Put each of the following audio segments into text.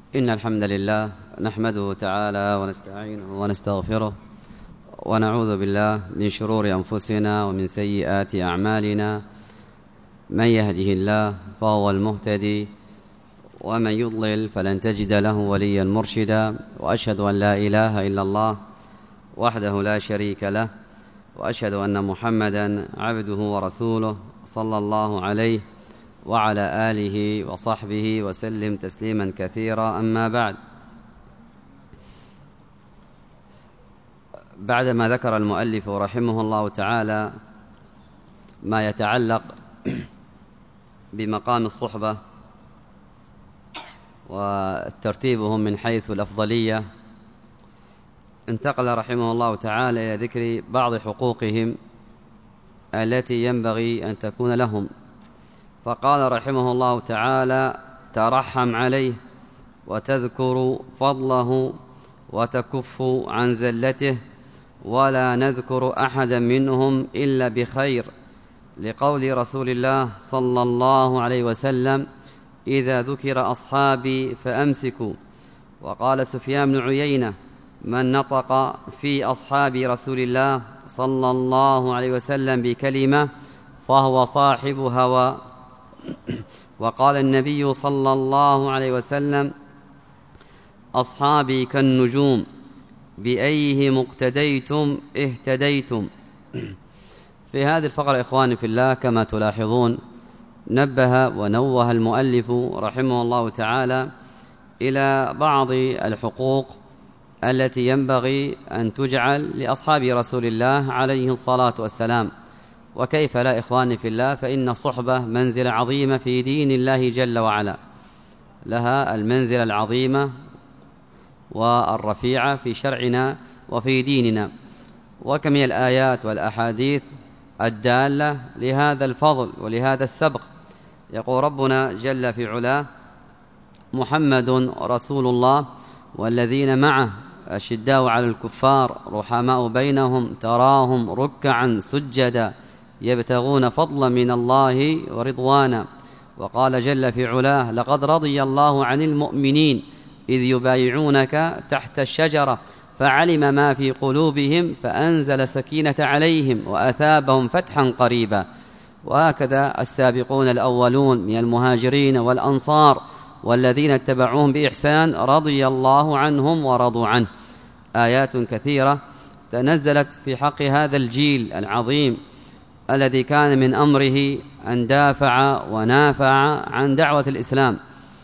إن الحمد لله نحمده تعالى ونستعينه ونستغفره ونعوذ بالله من شرور أنفسنا ومن سيئات أعمالنا. من يهده الله فهو المهتدي ومن يضلل فلن تجد له وليا مرشدا، وأشهد أن لا إله إلا الله وحده لا شريك له، وأشهد أن محمدا عبده ورسوله صلى الله عليه وعلى آله وصحبه وسلم تسليما كثيرا. أما بعدما ذكر المؤلف رحمه الله تعالى ما يتعلق بمقام الصحبة وترتيبهم من حيث الأفضلية، انتقل رحمه الله تعالى إلى ذكر بعض حقوقهم التي ينبغي أن تكون لهم، فقال رحمه الله تعالى: ترحم عليه وتذكر فضله وتكف عن زلته، ولا نذكر أحدا منهم إلا بخير، لقول رسول الله صلى الله عليه وسلم: إذا ذكر أصحابي فأمسكوا. وقال سفيان بن عيينة: من نطق في أصحاب رسول الله صلى الله عليه وسلم بكلمة فهو صاحب هوى. وقال النبي صلى الله عليه وسلم: أصحابي كالنجوم بأيهم اقتديتم اهتديتم. في هذه الفقرة إخواني في الله كما تلاحظون نبه ونوه المؤلف رحمه الله تعالى إلى بعض الحقوق التي ينبغي أن تجعل لأصحاب رسول الله عليه الصلاة والسلام. وكيف لا إخواني في الله، فإن الصحبة منزلة عظيمة في دين الله جل وعلا، لها المنزلة العظيمة والرفيعة في شرعنا وفي ديننا، وكم هي الآيات والأحاديث الدالة لهذا الفضل ولهذا السبق. يقول ربنا جل في علاه: محمد رسول الله والذين معه أشداء على الكفار رحماء بينهم تراهم ركعا سجدا يبتغون فضلا من الله ورضوانا. وقال جل في علاه: لقد رضي الله عن المؤمنين إذ يبايعونك تحت الشجرة فعلم ما في قلوبهم فأنزل سكينة عليهم وأثابهم فتحا قريبا. وهكذا السابقون الأولون من المهاجرين والأنصار والذين اتبعوهم بإحسان رضي الله عنهم ورضوا عنه. آيات كثيرة تنزلت في حق هذا الجيل العظيم الذي كان من أمره أن دافع ونافع عن دعوة الإسلام،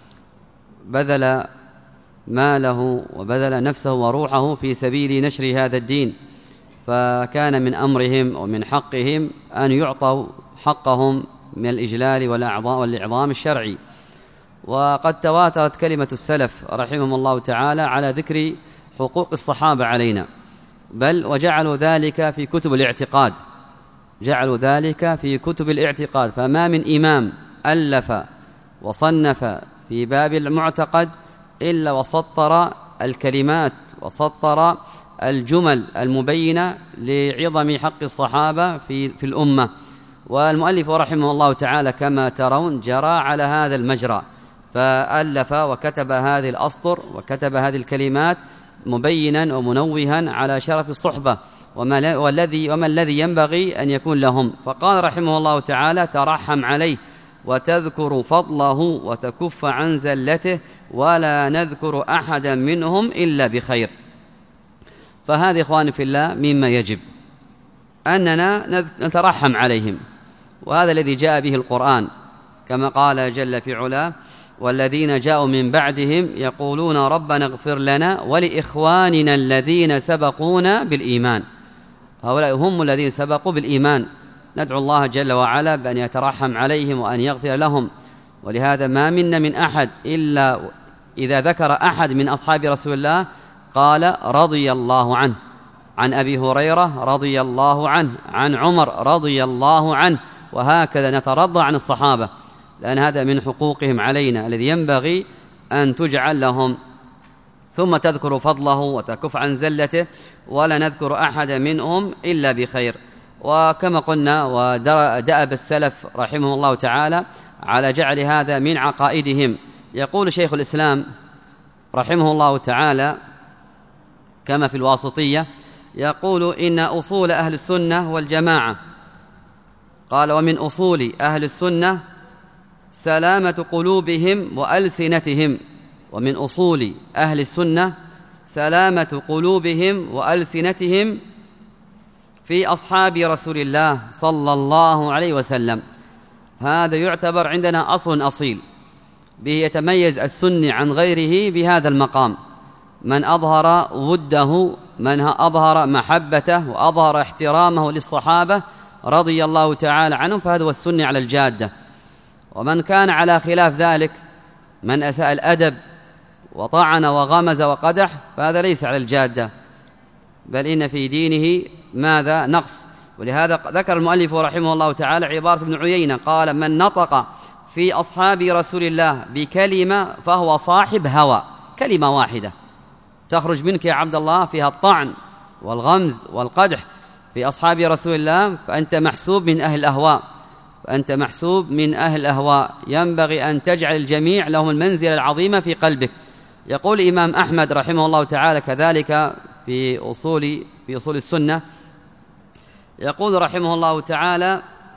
بذل ماله وبذل نفسه وروحه في سبيل نشر هذا الدين، فكان من أمرهم ومن حقهم أن يعطوا حقهم من الإجلال والإعظام الشرعي. وقد تواترت كلمة السلف رحمهم الله تعالى على ذكر حقوق الصحابة علينا، بل وجعلوا ذلك في كتب الاعتقاد، فما من إمام ألف وصنف في باب المعتقد إلا وسطر الكلمات وسطر الجمل المبينة لعظم حق الصحابة في الأمة. والمؤلف رحمه الله تعالى كما ترون جرى على هذا المجرى، فألف وكتب هذه الأسطر وكتب هذه الكلمات مبينا ومنوها على شرف الصحبة وما الذي ينبغي أن يكون لهم. فقال رحمه الله تعالى: ترحم عليه وتذكر فضله وتكف عن زلته، ولا نذكر أحدا منهم إلا بخير. فهذا إخواني في الله مما يجب أننا نترحم عليهم، وهذا الذي جاء به القرآن، كما قال جل في علاه: والذين جاءوا من بعدهم يقولون ربنا اغفر لنا ولإخواننا الذين سبقونا بالإيمان. هؤلاء هم الذين سبقوا بالإيمان، ندعو الله جل وعلا بأن يترحم عليهم وأن يغفر لهم. ولهذا ما منا من أحد إلا إذا ذكر أحد من أصحاب رسول الله قال رضي الله عنه، عن أبي هريرة رضي الله عنه، عن عمر رضي الله عنه، وهكذا نترضى عن الصحابة، لأن هذا من حقوقهم علينا الذي ينبغي أن تجعل لهم. ثم تذكر فضله وتكف عن زلته، ولا نذكر أحد منهم إلا بخير. وكما قلنا ودأب السلف رحمه الله تعالى على جعل هذا من عقائدهم. يقول شيخ الإسلام رحمه الله تعالى كما في الواسطية يقول إن أصول أهل السنة والجماعة، قال: ومن أصول أهل السنة سلامة قلوبهم وألسنتهم. ومن أصول أهل السنة سلامة قلوبهم وألسنتهم في أصحاب رسول الله صلى الله عليه وسلم. هذا يعتبر عندنا أصل أصيل، به يتميز السني عن غيره بهذا المقام: من أظهر وده، من أظهر محبته وأظهر احترامه للصحابة رضي الله تعالى عنهم، فهذا هو السني على الجادة. ومن كان على خلاف ذلك، من أساء الأدب وطعن وغمز وقدح، فهذا ليس على الجادة، بل إن في دينه ماذا؟ نقص. ولهذا ذكر المؤلف رحمه الله تعالى عبارة ابن عيينة، قال: من نطق في أصحاب رسول الله بكلمة فهو صاحب هوى. كلمة واحدة تخرج منك يا عبد الله فيها الطعن والغمز والقدح في أصحاب رسول الله، فأنت محسوب من أهل الأهواء، فأنت محسوب من أهل الأهواء. ينبغي أن تجعل الجميع لهم المنزلة العظيمة في قلبك. يقول الإمام أحمد رحمه الله تعالى كذلك في أصول السنة، يقول رحمه الله تعالى: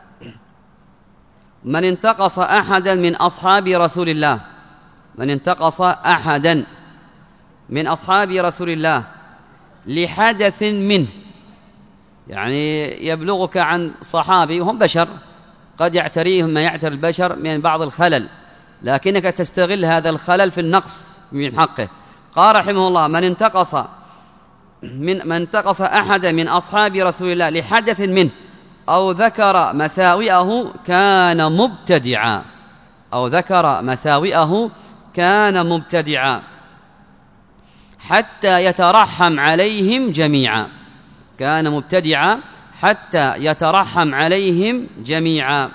من انتقص أحدا من أصحاب رسول الله، من انتقص أحدا من أصحاب رسول الله لحدث منه، يعني يبلغك عن صحابي وهم بشر، قد يعتريهم ما يعتري البشر من بعض الخلل، لكنك تستغل هذا الخلل في النقص من حقه. قال رحمه الله: من انتقص أحدا من أصحاب رسول الله لحدث منه أو ذكر مساوئه كان مبتدعا، أو ذكر مساوئه كان مبتدعا حتى يترحم عليهم جميعا. كان مبتدعا حتى يترحم عليهم جميعا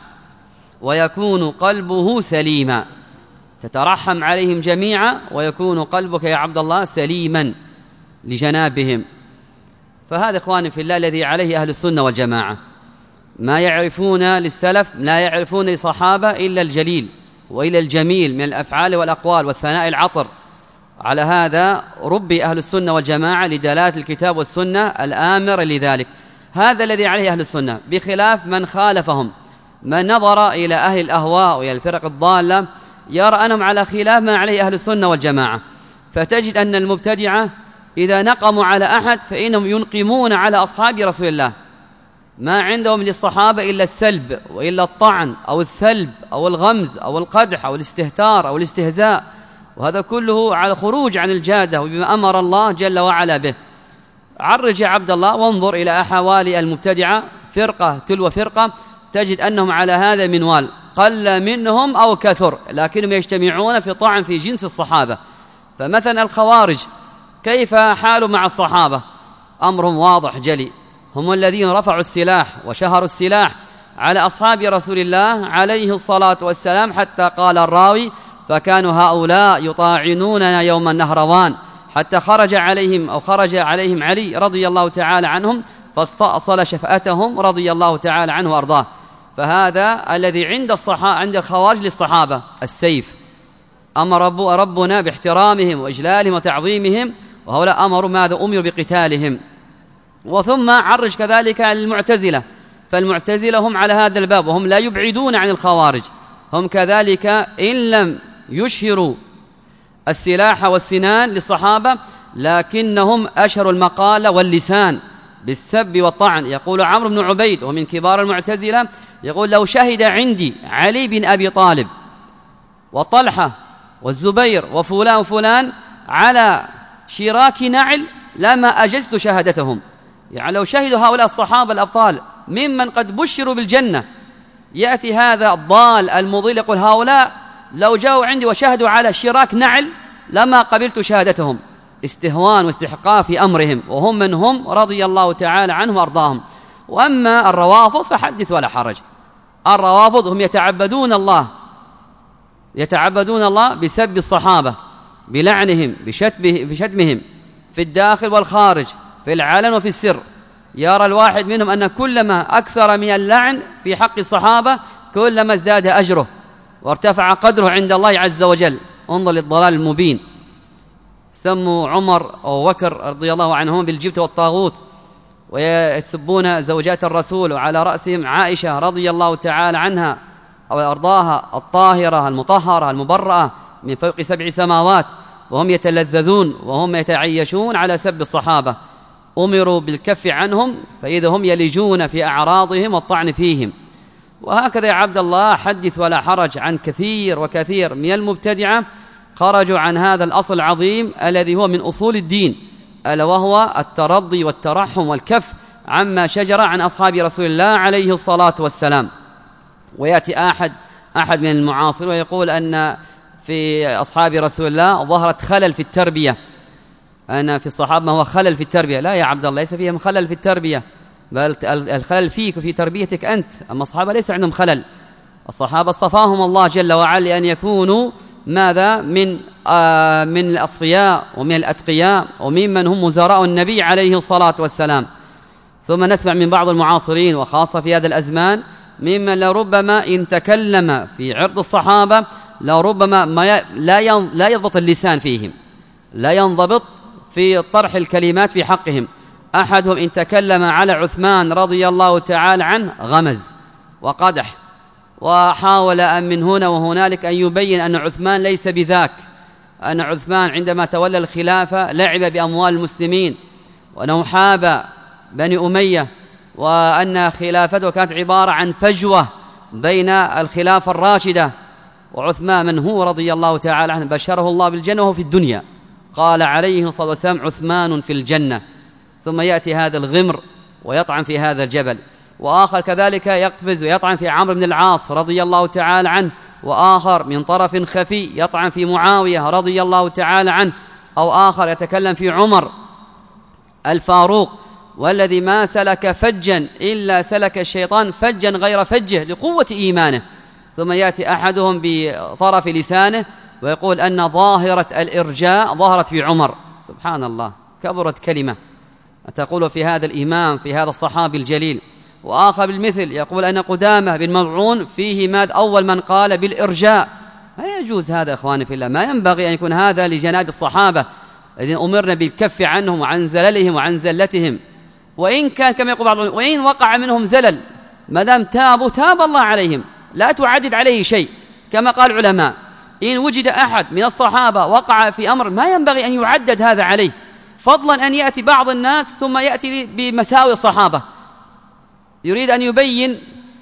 ويكون قلبه سليما. تترحم عليهم جميعا ويكون قلبك يا عبد الله سليما لجنابهم. فهذا إخواني في الله الذي عليه أهل السنة والجماعة، ما يعرفون للسلف، لا يعرفون للصحابة إلا الجليل وإلا الجميل من الأفعال والأقوال والثناء العطر. على هذا ربي أهل السنة والجماعة لدلالة الكتاب والسنة الآمر لذلك. هذا الذي عليه أهل السنة، بخلاف من خالفهم، من نظر إلى أهل الأهواء وإلى الفرق الضالة يرى أنهم على خلاف ما عليه أهل السنة والجماعة. فتجد أن المبتدعة إذا نقموا على أحد فإنهم ينقمون على أصحاب رسول الله، ما عندهم للصحابة إلا السلب وإلا الطعن أو الثلب أو الغمز أو القدح أو الاستهتار أو الاستهزاء، وهذا كله على خروج عن الجادة وبما أمر الله جل وعلا به. عرج يا عبد الله وانظر إلى أحوال المبتدعة فرقة تلو فرقة، تجد أنهم على هذا المنوال، قل منهم أو كثر، لكنهم يجتمعون في طعن في جنس الصحابة. فمثلا الخوارج كيف حالوا مع الصحابة؟ أمرهم واضح جلي، هم الذين رفعوا السلاح وشهروا السلاح على أصحاب رسول الله عليه الصلاة والسلام، حتى قال الراوي: فكانوا هؤلاء يطاعنوننا يوم النهروان، حتى خرج عليهم علي رضي الله تعالى عنهم فاستأصل شفأتهم رضي الله تعالى عنه وأرضاه. فهذا الذي عند الخوارج للصحابة السيف. أمر ربنا باحترامهم وإجلالهم وتعظيمهم، وهؤلاء أمروا ماذا؟ أمروا بقتالهم. وثم عرج كذلك على المعتزلة، فالمعتزلة هم على هذا الباب وهم لا يبعدون عن الخوارج، هم كذلك إن لم يشهروا السلاح والسنان للصحابة لكنهم أشهروا المقال واللسان بالسب والطعن. يقول عمرو بن عبيد ومن كبار المعتزلة، يقول: لو شهد عندي علي بن أبي طالب وطلحة والزبير وفلان وفلان على شراك نعل لما أجزت شهادتهم. يعني لو شهدوا هؤلاء الصحابة الأبطال ممن قد بشروا بالجنة، يأتي هذا الضال المضل يقول: هؤلاء لو جاءوا عندي وشهدوا على شراك نعل لما قبلت شهادتهم. استهوان واستحقاق في أمرهم، وهم من هم رضي الله تعالى عنهم وأرضاهم. وأما الروافض فحدث ولا حرج. الروافض هم يتعبدون الله بسب الصحابة، بلعنهم، بشتمهم في الداخل والخارج، في العلن وفي السر. يرى الواحد منهم أن كلما أكثر من اللعن في حق الصحابة كلما ازداد أجره وارتفع قدره عند الله عز وجل. انظر للضلال المبين. سموا عمر أو بكر رضي الله عنهم بالجبت والطاغوت، ويسبون زوجات الرسول، وعلى رأسهم عائشة رضي الله تعالى عنها وأرضاها الطاهرة المطهرة المبرأة من فوق 7 سماوات، وهم يتلذذون وهم يتعيشون على سب الصحابة. أمروا بالكف عنهم فإذا هم يلجون في أعراضهم والطعن فيهم. وهكذا يا عبد الله حدث ولا حرج عن كثير وكثير من المبتدعة خرجوا عن هذا الأصل العظيم الذي هو من أصول الدين، ألا وهو الترضي والترحم والكف عما شجر عن أصحاب رسول الله عليه الصلاة والسلام. ويأتي أحد من المعاصر ويقول أن في أصحاب رسول الله ظهرت خلل في التربية، أن في الصحابة ما هو خلل في التربية. لا يا عبد الله، ليس فيهم خلل في التربية، بل الخلل فيك وفي تربيتك أنت. أما الصحابة ليس عندهم خلل، الصحابة اصطفاهم الله جل وعلا لأن يكونوا ماذا من الأصفياء ومن الأتقياء وممن هم وزراء النبي عليه الصلاة والسلام. ثم نسمع من بعض المعاصرين وخاصة في هذا الأزمان ممن لربما إن تكلم في عرض الصحابة لربما لا يضبط اللسان فيهم، لا ينضبط في طرح الكلمات في حقهم. أحدهم إن تكلم على عثمان رضي الله تعالى عنه غمز وقدح، وحاول أن من هنا وهنالك أن يبين أن عثمان ليس بذاك، أن عثمان عندما تولى الخلافة لعب بأموال المسلمين، وأنه حاب بني أمية، وأن خلافته كانت عبارة عن فجوة بين الخلافة الراشدة وعثمان من هو رضي الله تعالى عنه بشره الله بالجنة وهو في الدنيا، قال عليه الصلاة والسلام عثمان في الجنة. ثم يأتي هذا الغمر ويطعن في هذا الجبل، وآخر كذلك يقفز ويطعن في عمرو بن العاص رضي الله تعالى عنه، وآخر من طرف خفي يطعن في معاوية رضي الله تعالى عنه، أو آخر يتكلم في عمر الفاروق والذي ما سلك فجا إلا سلك الشيطان فجا غير فجه لقوة إيمانه. ثم يأتي أحدهم بطرف لسانه ويقول أن ظاهرة الإرجاء ظهرت في عمر. سبحان الله، كبرت كلمة تقول في هذا الإمام في هذا الصحابي الجليل. وآخر بالمثل يقول أن قدامة بن مضعون فيه ماد أول من قال بالإرجاء. لا يجوز هذا إخواني في الله، ما ينبغي أن يكون هذا لجناب الصحابة الذين أمرنا بالكف عنهم وعن زللهم وعن زلتهم. وإن كان كما يقول بعضهم وإن وقع منهم زلل ما دام تابوا تاب الله عليهم، لا تعدد عليه شيء. كما قال العلماء إن وجد أحد من الصحابة وقع في أمر ما ينبغي أن يعدد هذا عليه، فضلا أن يأتي بعض الناس ثم يأتي بمساوي الصحابة، يريد أن يبين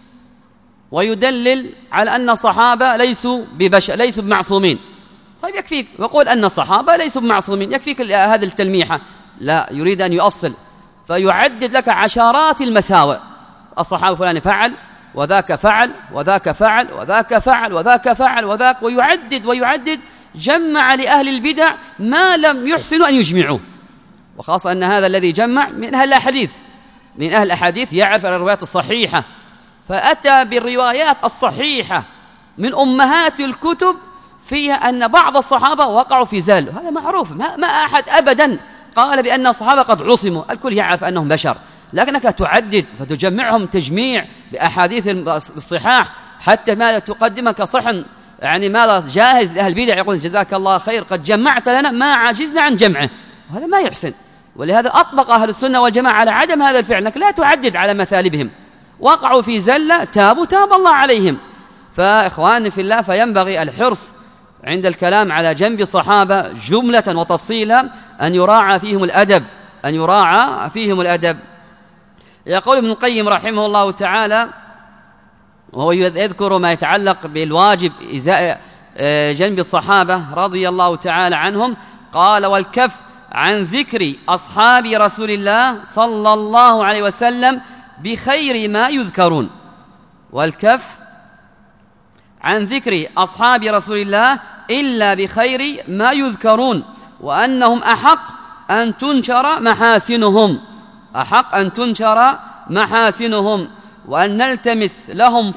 ويدلل على أن الصحابة ليسوا ببشر، ليسوا بمعصومين. طيب يكفيك ويقول أن الصحابة ليسوا بمعصومين، يكفيك هذه التلميحة. لا، يريد أن يؤصل فيعدد لك عشرات المساوئ. الصحابة فلان فعل وذاك فعل وذاك فعل وذاك فعل وذاك فعل وذاك، ويعدد جمع لأهل البدع ما لم يحسنوا أن يجمعوه. وخاصة أن هذا الذي جمع من أهل الحديث، من أهل الأحاديث يعرف الروايات الصحيحة، فأتى بالروايات الصحيحة من أمهات الكتب فيها أن بعض الصحابة وقعوا في زلل. هذا معروف، ما أحد أبدا قال بأن الصحابة قد عصموا، الكل يعرف أنهم بشر، لكنك تعدد فتجمعهم تجميع بأحاديث الصحاح حتى ما تقدمك كصحن يعني ماذا جاهز لأهل البدع، يقول جزاك الله خير قد جمعت لنا ما عجزنا عن جمعه، وهذا ما يحسن. ولهذا أطلق أهل السنة والجماعة على عدم هذا الفعل، لك لا تعدد على مثالبهم، وقعوا في زلة تابوا تاب الله عليهم. فإخواني في الله، فينبغي الحرص عند الكلام على جنب الصحابة جملة وتفصيلا أن يراعى فيهم الأدب، أن يراعى فيهم الأدب. يقول ابن القيم رحمه الله تعالى وهو يذكر ما يتعلق بالواجب إزاء جنب الصحابة رضي الله تعالى عنهم، قال والكف عن ذكر أصحاب رسول الله صلى الله عليه وسلم بخير ما يذكرون. والكف عن ذكر أصحاب رسول الله إلا بخير ما يذكرون، وأنهم أحق أن تنشر محاسنهم، أحق أن تنشر محاسنهم، وأن نلتمس لهم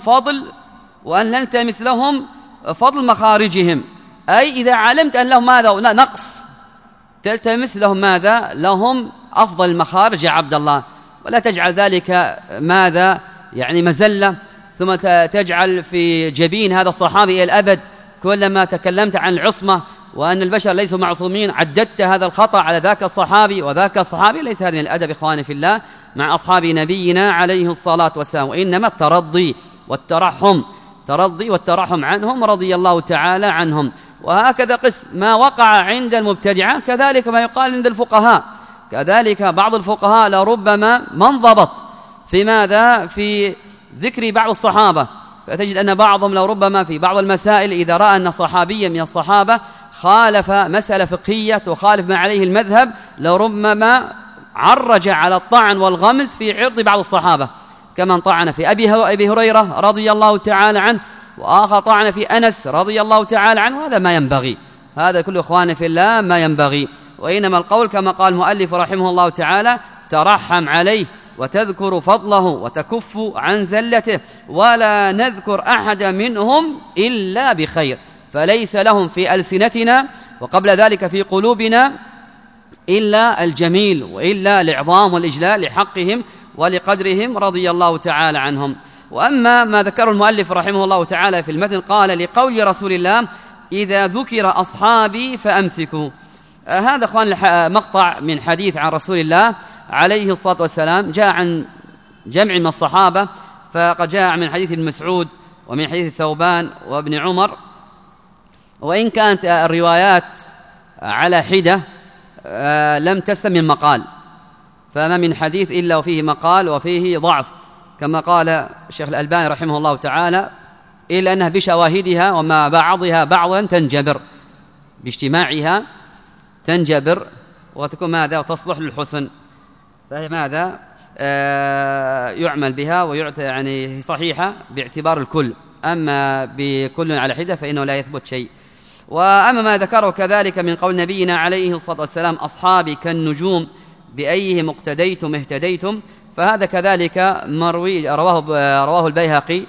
فضل مخارجهم. أي إذا علمت أن لهم ماذا نقص تلتمس لهم ماذا لهم أفضل المخارج يا عبد الله، ولا تجعل ذلك ماذا يعني مزلة، ثم تجعل في جبين هذا الصحابي إلى الأبد كلما تكلمت عن العصمة وأن البشر ليسوا معصومين، عددت هذا الخطأ على ذاك الصحابي وذاك الصحابي، ليس هذا من الأدب إخواني في الله مع أصحاب نبينا عليه الصلاة والسلام، وإنما الترضي والترحم عنهم رضي الله تعالى عنهم. وهكذا قسم ما وقع عند المبتدعة كذلك ما يقال عند الفقهاء. كذلك بعض الفقهاء لربما ما انضبط في ماذا؟ في ذكر بعض الصحابة، فتجد أن بعضهم لربما في بعض المسائل إذا رأى أن صحابيا من الصحابة خالف مسألة فقهية تخالف ما عليه المذهب لربما عرج على الطعن والغمز في عرض بعض الصحابة، كمن طعن في أبي هريرة رضي الله تعالى عنه، وآخر طعن في أنس رضي الله تعالى عنه. وهذا ما ينبغي، هذا كل إخواني في الله ما ينبغي. وإنما القول كما قال المؤلف رحمه الله تعالى: ترحم عليه وتذكر فضله وتكف عن زلته، ولا نذكر أحد منهم إلا بخير، فليس لهم في ألسنتنا وقبل ذلك في قلوبنا إلا الجميل، وإلا الإعظام والإجلال لحقهم ولقدرهم رضي الله تعالى عنهم. وأما ما ذكر المؤلف رحمه الله تعالى في المتن قال: لقول رسول الله: إذا ذكر أصحابي فأمسكوا. هذا أخوان مقطع من حديث عن رسول الله عليه الصلاة والسلام، جاء عن جمع من الصحابة، فقد جاء من حديث ابن مسعود ومن حديث ثوبان وابن عمر، وإن كانت الروايات على حدة لم تسلم من مقال، فما من حديث إلا وفيه مقال وفيه ضعف، كما قال الشيخ الألباني رحمه الله تعالى: إلا أنها بشواهدها وما بعضها بعضا تنجبر، باجتماعها تنجبر وتكون ماذا؟ وتصلح للحسن، فهي ماذا؟ يعمل بها ويعطى يعني صحيحة باعتبار الكل، أما بكل على حدة فإنه لا يثبت شيء. وأما ما ذكره كذلك من قول نبينا عليه الصلاة والسلام: أصحابي كالنجوم بأيهم اقتديتم اهتديتم، فهذا كذلك مروي رواه البيهقي،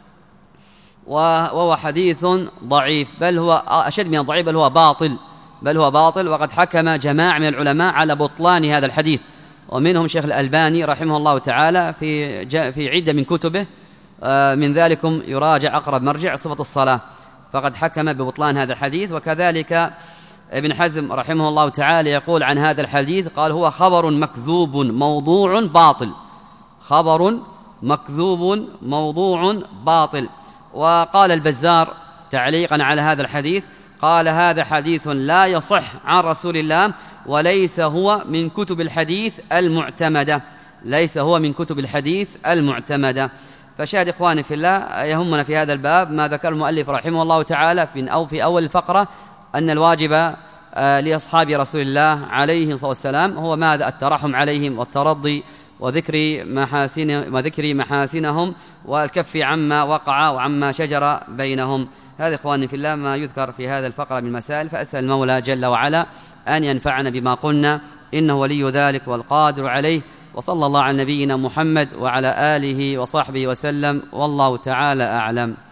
وهو حديث ضعيف، بل هو أشد من الضعيف، بل هو باطل، وقد حكم جماعة من العلماء على بطلان هذا الحديث، ومنهم شيخ الألباني رحمه الله تعالى في عدة من كتبه، من ذلكم يراجع أقرب مرجع صفة الصلاة، فقد حكم ببطلان هذا الحديث. وكذلك ابن حزم رحمه الله تعالى يقول عن هذا الحديث، قال: هو خبر مكذوب موضوع باطل، خبر مكذوب موضوع باطل. وقال البزار تعليقا على هذا الحديث، قال: هذا حديث لا يصح عن رسول الله، وليس هو من كتب الحديث المعتمدة، ليس هو من كتب الحديث المعتمدة. فشاهد إخواني في الله، يهمنا في هذا الباب ما ذكر المؤلف رحمه الله تعالى في أول الفقرة، أن الواجب لأصحاب رسول الله عليه الصلاة والسلام هو ماذا؟ الترحم عليهم والترضي وذكر محاسنهم والكف عما وقع وعما شجر بينهم. هذا إخواني في الله ما يذكر في هذا الفقرة من المسائل، فأسأل المولى جل وعلا أن ينفعنا بما قلنا، إنه ولي ذلك والقادر عليه. وصلى الله على نبينا محمد وعلى آله وصحبه وسلم، والله تعالى أعلم.